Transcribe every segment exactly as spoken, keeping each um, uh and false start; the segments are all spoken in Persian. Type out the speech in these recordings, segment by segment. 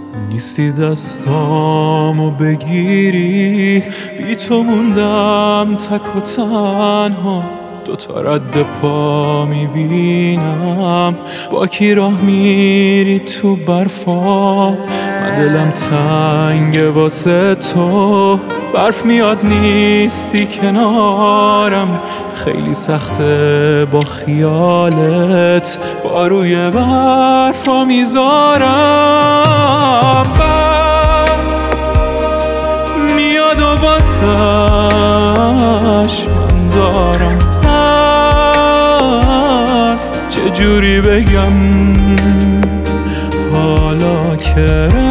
نیستی دستامو بگیری، بی تو موندم تک و تنها. دوتا رد پا میبینم، با کی راه میری تو برفا. من دلم تنگ واسه تو، برف میاد نیستی کنارم. خیلی سخته با خیالت، با روی برفا میذارم. برف میاد و واسش من دارم حرف، چجوری بگم حالا که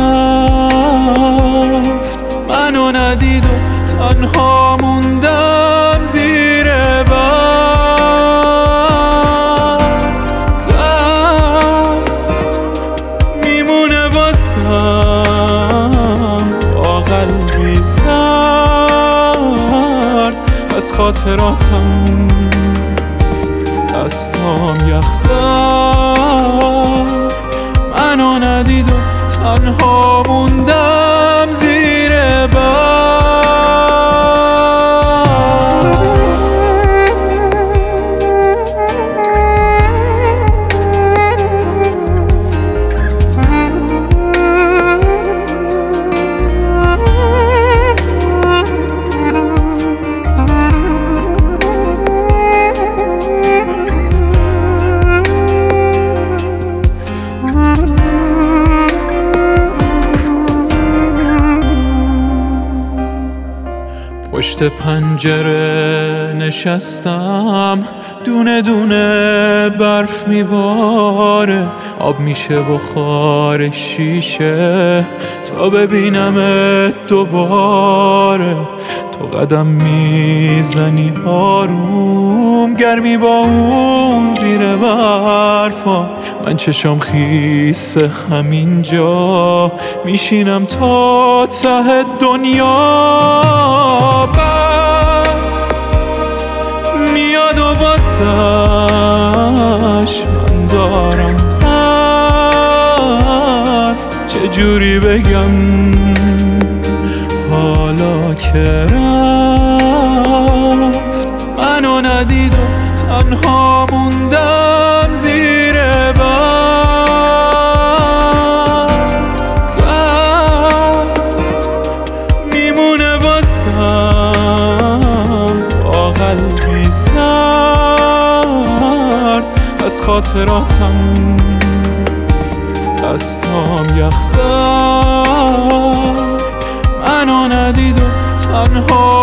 رفت. منو ندید و تنها موندم زیر برف. درد میمونه واسم با قلبی سرد، از خاطراتم دستام یخ زد. منو ندید و تنها موندم زیر پشت پنجره نشستم، دونه دونه برف میباره. آب میشه بخار شیشه تا ببینمت دوباره. تو قدم میزنی آروم، گرمی با اون زیر برفا. من چشم خیسه همینجا، میشینم تا ته دنیا. برف میاد و واسش من دارم حرف، چجوری بگم حالا که رفت. منو ندید و تنها موندم زیر برف. درد میمونه واسم با قلبی سرد، از خاطراتم دستام یخ زد. منو ندید و تنها